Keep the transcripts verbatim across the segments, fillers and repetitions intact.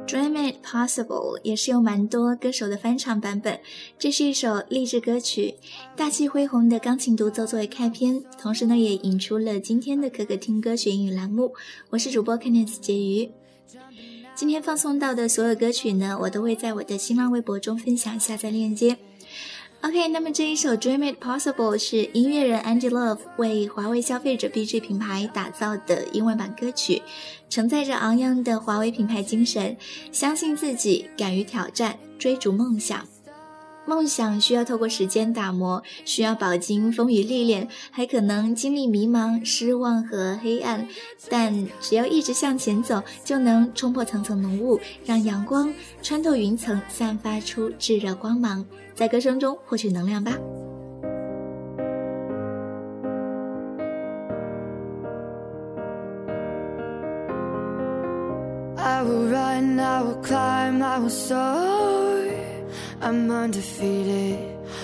Dream It Possible 也是有蛮多歌手的翻唱版本，这是一首励志歌曲，大气恢宏的钢琴独奏作为开篇，同时呢也引出了今天的可可听歌学英语栏目。我是主播 Candice 婕妤。今天放送到的所有歌曲呢，我都会在我的新浪微博中分享下载链接。OK， 那么这一首 Dream It Possible 是音乐人 Andy Love 为华为消费者 B G 品牌打造的英文版歌曲，承载着昂扬的华为品牌精神，相信自己，敢于挑战，追逐梦想。梦想需要透过时间打磨，需要饱经风雨历练，还可能经历迷茫、失望和黑暗，但只要一直向前走，就能冲破层层浓雾，让阳光穿透云层，散发出炙热光芒，在歌声中获取能量吧。 I will run, I will climb, I will soar.I'm undefeated,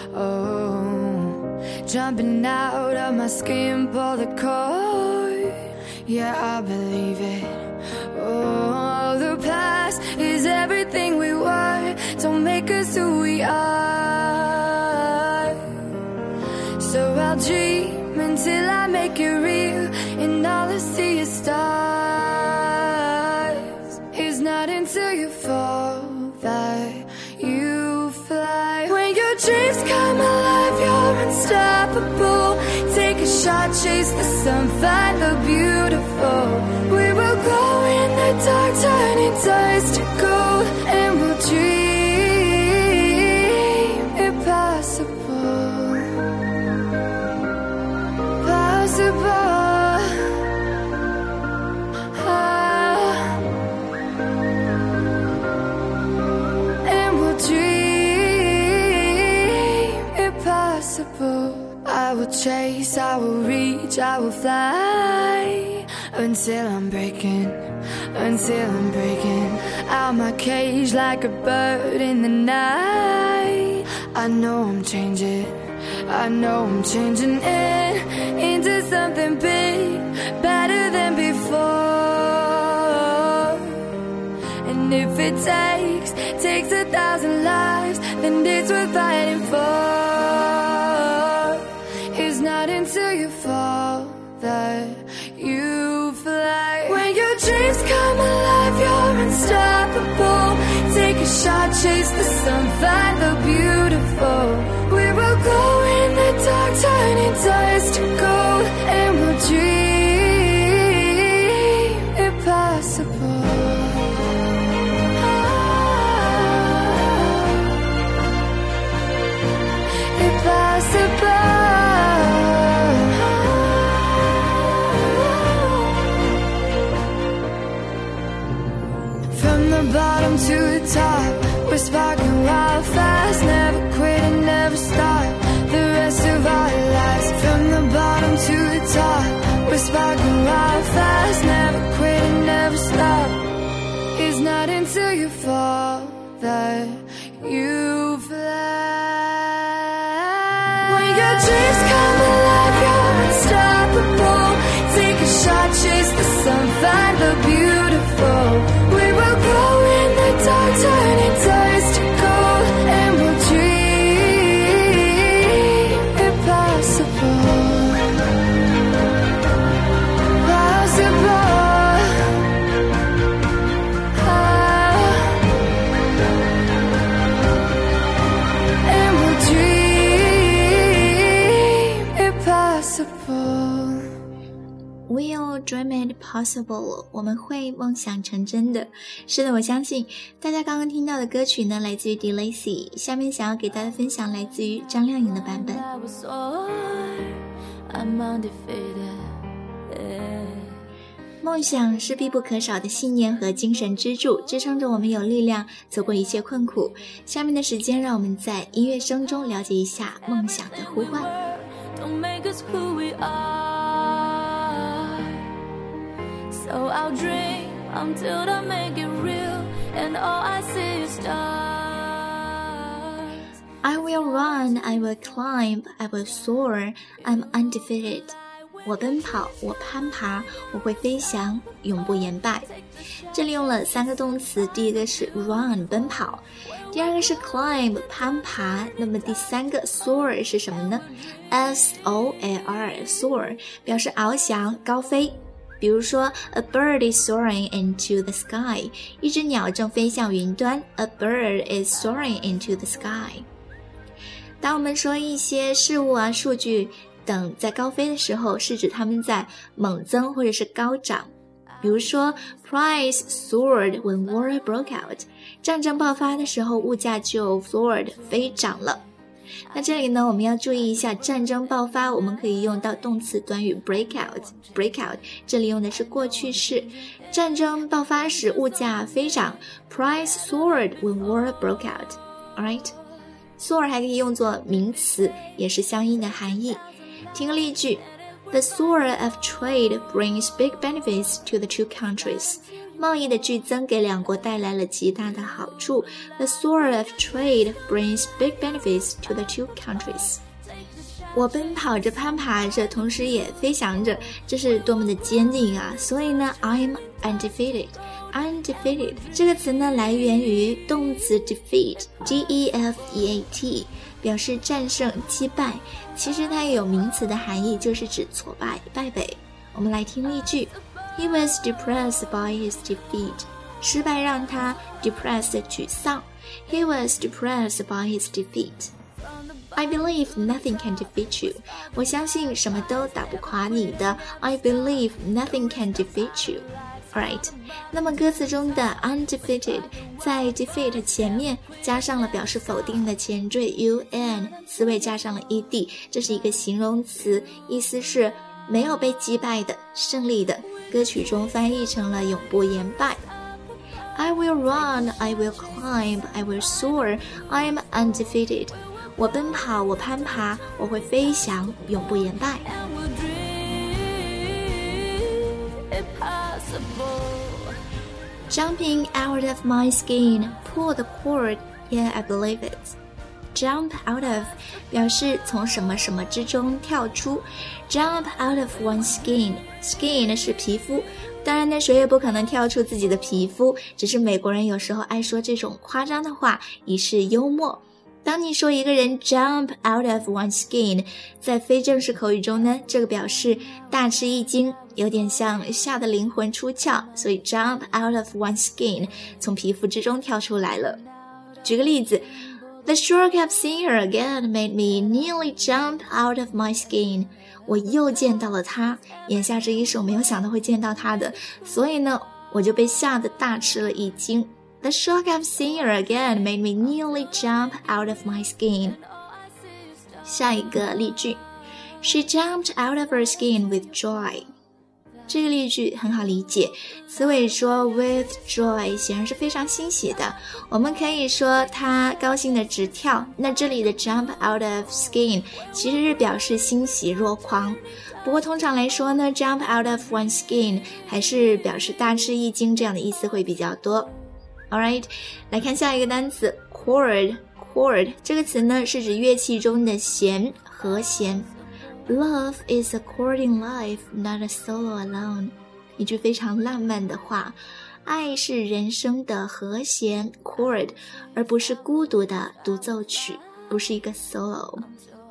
oh, jumping out of my skin, pull the cord, yeah, I believe it, oh, the past is everything we were, don't make us who we are, so I'll dream until I make it real, and all I see is stars, it's not until you fall that you fly. When your dreams come alive, you're unstoppable. Take a shot, chase the sun, find the beautiful. We will go in the dark, turning dust to gold, and we'll dream impossible, possible. I will chase, I will reach, I will fly until I'm breaking, until I'm breaking out my cage like a bird in the night. I know I'm changing, I know I'm changing it into something big, better than before. And if it takes, takes a thousand lives, then it's worth fighting for.It's not until you fall that you fly. When your dreams come alive, you're unstoppable. Take a shot, chase the sun, find the beautiful. We will go in the dark, turning dust to gold, and we'll dream impossible.Bottom to the top, we're sparking wild fast, never quit and never stop, the rest of our lives. From the bottom to the top, we're sparking wild fast, never quit and never stop. It's not until you fall that you fly. When your dreams come alive, you're unstoppable. Take a shot, chase the sun, find the beautiful.We will go in the dark, turning dust to gold, and we'll dream impossible, possible. Ah. And we'll dream impossible.We'll dream it possible， 我们会梦想成真的。是的，我相信大家刚刚听到的歌曲呢，来自于 D Lacy， 下面想要给大家分享来自于张靓颖的版本。梦想是必不可少的信念和精神支柱，支撑着我们有力量走过一切困苦。下面的时间，让我们在音乐声中了解一下梦想的呼唤。So I'll dream until I make it real, and all I see is stars. I will run, I will climb, I will soar, I'm undefeated. 我奔跑，我攀爬，我会飞翔，永不言败。这里用了三个动词，第一个是 run 奔跑，第二个是 climb 攀爬，那么第三个 soar 是什么呢？ S O A R soar 表示翱翔高飞。比如说 A bird is soaring into the sky 一只鸟正飞向云端 A bird is soaring into the sky。 当我们说一些事物啊、数据等在高飞的时候，是指它们在猛增或者是高涨。比如说 Price soared when war broke out 战争爆发的时候物价就 soared 飞涨了。那这里呢，我们要注意一下战争爆发，我们可以用到动词短语 break out break out 这里用的是过去式。战争爆发时物价飞涨 Price soared when war broke out Alright soar 还可以用作名词，也是相应的含义。听个例句 The soar of trade brings big benefits to the two countries 贸易的剧增给两国带来了极大的好处 The soar of trade brings big benefits to the two countries 我奔跑着攀爬着，同时也飞翔着，这是多么的坚定啊！所以呢 I'm undefeated Undefeated 这个词呢来源于动词 defeat D E F E A T 表示战胜击败，其实它也有名词的含义，就是指挫败败北。我们来听例句 He was depressed by his defeat 失败让他 depressed 沮丧 He was depressed by his defeat I believe nothing can defeat you 我相信什么都打不垮你的 I believe nothing can defeat you Alright 那么歌词中的 undefeated 在 defeat 前面加上了表示否定的前缀 un 词尾加上了 ed 这是一个形容词，意思是没有被击败的，胜利的，歌曲中翻译成了永不言败。I will run, I will climb, I will soar, I am undefeated 我奔跑，我攀爬，我会飞翔，永不言败。Jumping out of my skin, pull the cord, yeah, I believe it. Jump out of 表示从什么什么之中跳出 Jump out of one's skin Skin 是皮肤，当然呢谁也不可能跳出自己的皮肤，只是美国人有时候爱说这种夸张的话以示幽默。当你说一个人 jump out of one's skin 在非正式口语中呢，这个表示大吃一惊，有点像吓得灵魂出窍，所以 jump out of one's skin 从皮肤之中跳出来了。举个例子The shock of seeing her again made me nearly jump out of my skin 我又见到了她，眼下这一是我没有想到会见到她的，所以呢我就被吓得大吃了一惊。The shock of seeing her again made me nearly jump out of my skin 下一个例句 She jumped out of her skin with joy这个例句很好理解，词尾说 with joy 显然是非常欣喜的，我们可以说她高兴的直跳，那这里的 jump out of skin 其实是表示欣喜若狂，不过通常来说呢 jump out of one's skin 还是表示大吃一惊，这样的意思会比较多。 Alright 来看下一个单词 chord chord 这个词呢是指乐器中的弦和弦Love is a chord in life, not a solo alone 一句非常浪漫的话，爱是人生的和弦 chord 而不是孤独的独奏曲，不是一个 solo。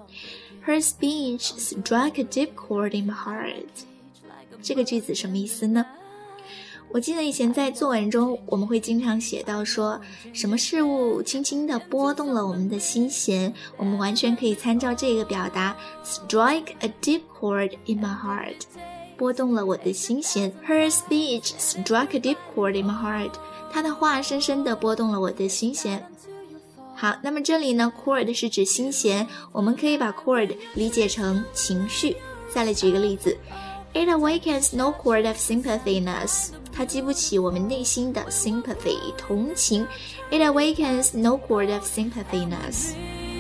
Her speech struck a deep chord in my heart 这个句子什么意思呢？我记得以前在作文中我们会经常写到说什么事物轻轻地拨动了我们的心弦，我们完全可以参照这个表达 strike a deep chord in my heart 拨动了我的心弦 Her speech struck a deep chord in my heart 她的话深深地拨动了我的心弦。好，那么这里呢 chord 是指心弦，我们可以把 chord 理解成情绪。再来举一个例子It awakens no chord of sympathy in us 它激不起我们內心的 sympathy 同情 It awakens no chord of sympathy in us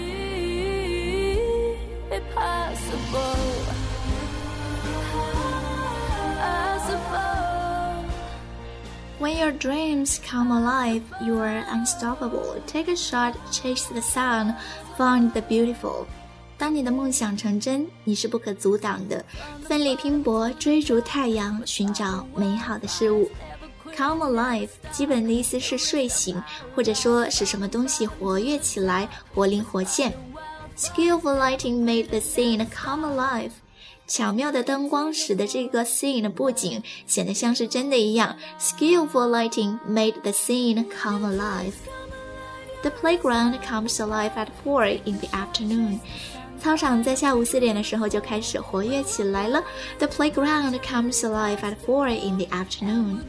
When your dreams come alive, you are unstoppable. Take a shot, chase the sun, find the beautiful 当你的梦想成真，你是不可阻挡的，奋力拼搏，追逐太阳，寻找美好的事物。Come alive 基本的意思是睡醒，或者说使什么东西活跃起来，活灵活现。Skillful lighting made the scene come alive。巧妙的灯光使得这个 scene 的布景显得像是真的一样。Skillful lighting made the scene come alive. The playground comes alive at four in the afternoon. 操场在下午四点的时候就开始活跃起来了。The playground comes alive at four in the afternoon.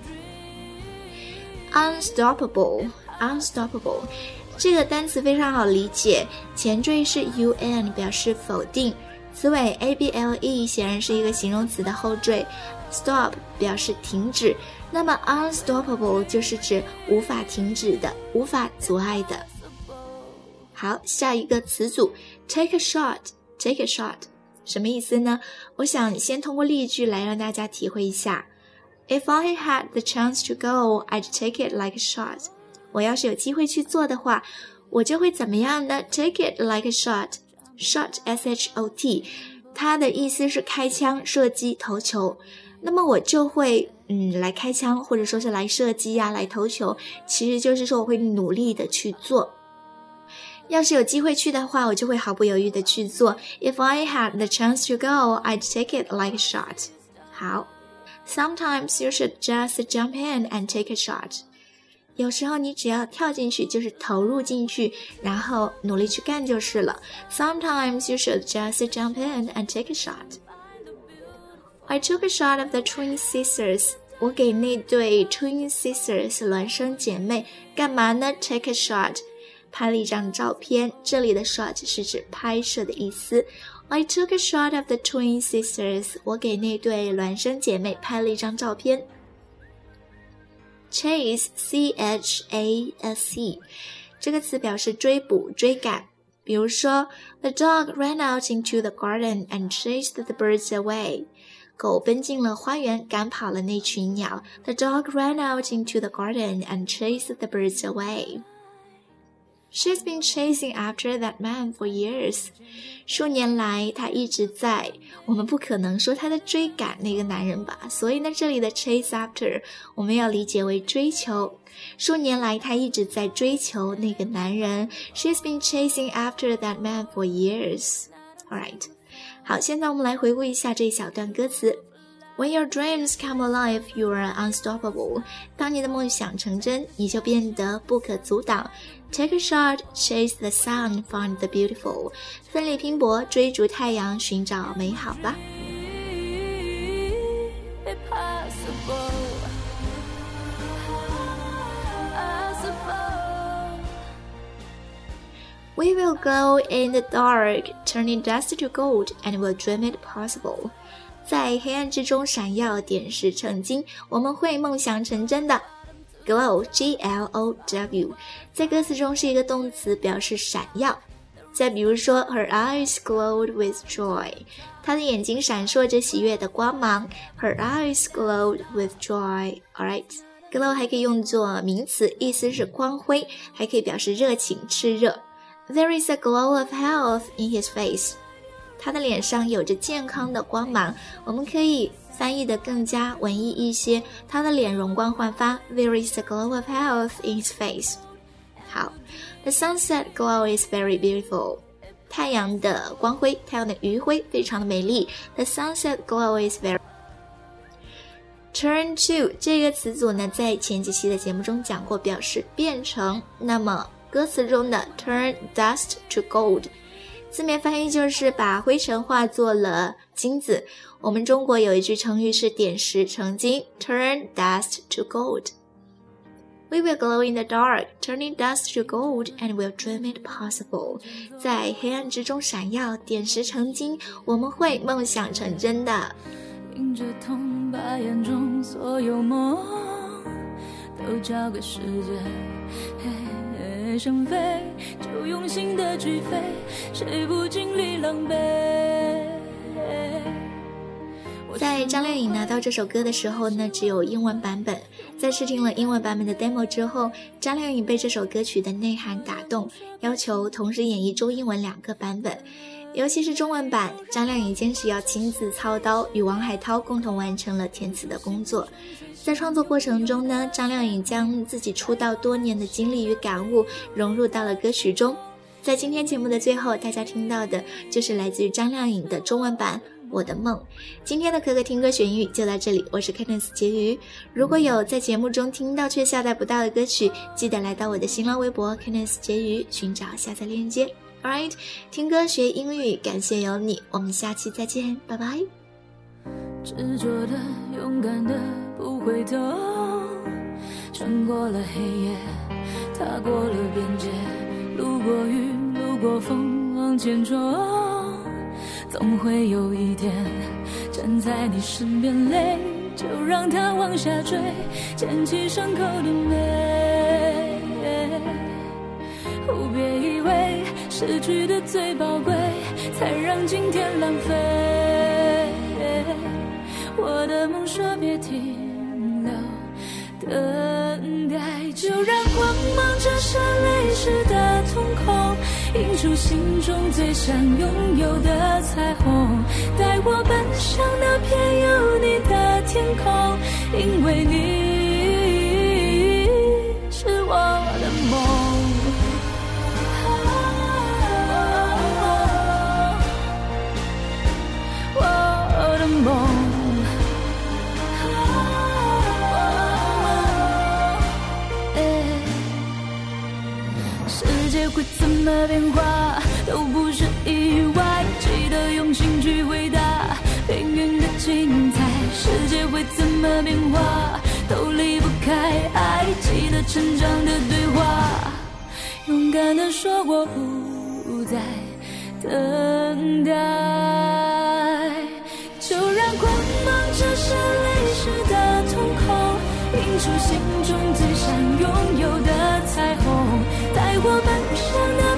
Unstoppable, unstoppable. 这个单词非常好理解，前缀是 un 表示否定，词尾 able 显然是一个形容词的后缀， stop 表示停止，那么 unstoppable 就是指无法停止的，无法阻碍的。好，下一个词组 take a shot, take a shot 什么意思呢？我想先通过例句来让大家体会一下。If I had the chance to go, I'd take it like a shot. 我要是有机会去做的话，我就会怎么样呢？ Take it like a shot. Shot, S H O T 它的意思是开枪、射击、投球。那么我就会嗯来开枪，或者说是来射击呀、啊、来投球，其实就是说我会努力的去做。要是有机会去的话，我就会毫不犹豫的去做。If I had the chance to go, I'd take it like a shot. 好。Sometimes you should just jump in and take a shot. 有时候你只要跳进去，就是投入进去，然后努力去干就是了。Sometimes you should just jump in and take a shot. I took a shot of the twin sisters. 我给那对 twin sisters 孪生姐妹干嘛呢？ Take a shot. 拍了一张照片，这里的 shot 是指拍摄的意思。I took a shot of the twin sisters. 我给那对孪生姐妹拍了一张照片。Chase, C H A S E 这个词表示追捕、追赶。比如说 The dog ran out into the garden and chased the birds away. 狗奔进了花园，赶跑了那群鸟。The dog ran out into the garden and chased the birds away.She's been chasing after that man for years. 数年来她一直在，我们不可能说她在追赶那个男人吧，所以呢这里的 chase after 我们要理解为追求。数年来她一直在追求那个男人。She's been chasing after that man for years. Alright. 好，现在我们来回顾一下这一小段歌词。When your dreams come alive, you are unstoppable. 当你的梦想成真，你就变得不可阻挡。Take a shot, chase the sun, find the beautiful. 奋力拼搏，追逐太阳，寻找美好吧。We will glow in the dark, turning dust to gold, and will dream it possible.在黑暗之中闪耀，点石成金，我们会梦想成真的。Glow, G L O W 在歌词中是一个动词，表示闪耀。再比如说 Her eyes glowed with joy. 她的眼睛闪烁着喜悦的光芒。Her eyes glowed with joy. Alright, glow 还可以用作名词，意思是光辉，还可以表示热情、炽热。There is a glow of health in his face.他的脸上有着健康的光芒，我们可以翻译得更加文艺一些，他的脸容光焕发。There is a glow of health in his face. 好 The sunset glow is very beautiful. 太阳的光辉，太阳的余晖非常的美丽。The sunset glow is very Turn to 这个词组呢，在前几期的节目中讲过，表示变成。那么歌词中的 turn dust to gold字面翻译就是把灰尘化作了金子。我们中国有一句成语是点石成金 turn dust to gold. We will glow in the dark, turning dust to gold, and will dream it possible. 在黑暗之中闪耀，点石成金，我们会梦想成真的。 迎着痛，把眼中所有梦都交给世界，想飞就用心的去飞，谁不经历狼狈。 在张靓颖拿到这首歌的时候呢，只有英文版本。在试听了英文版本的 demo 之后，张靓颖被这首歌曲的内涵打动，要求同时演绎中英文两个版本。 尤其是中文版，张靓颖坚持要亲自操刀，与王海涛共同完成了填词的工作。在创作过程中呢，张靓颖将自己出道多年的经历与感悟融入到了歌曲中。在今天节目的最后，大家听到的就是来自于张靓颖的中文版我的梦。今天的可可听歌选语就到这里，我是 Cadence 婕妤。如果有在节目中听到却下载不到的歌曲，记得来到我的新浪微博 Cadence 婕妤寻找下载链接。 Alright， 听歌学英语，感谢有你，我们下期再见，拜拜。 执着的勇敢的不回头，穿过了黑夜，踏过了边界，路过雨路过风往前冲，总会有一天站在你身边，泪就让它往下坠，捡起伤口的美。哦，别以为失去的最宝贵，才让今天浪费。我的梦说别停留，等待，就让光芒折射泪湿的瞳孔，映出心中最想拥有的彩虹，带我奔向那片有你的天空，因为你是我的梦。我的梦，世界会怎么变化都不是意外，记得用心去回答命运的精彩。世界会怎么变化都离不开爱，记得成长的对话，勇敢地说我不再等待，就让光芒折射泪湿的瞳孔，映出心中最想拥有的彩虹，带我奔向那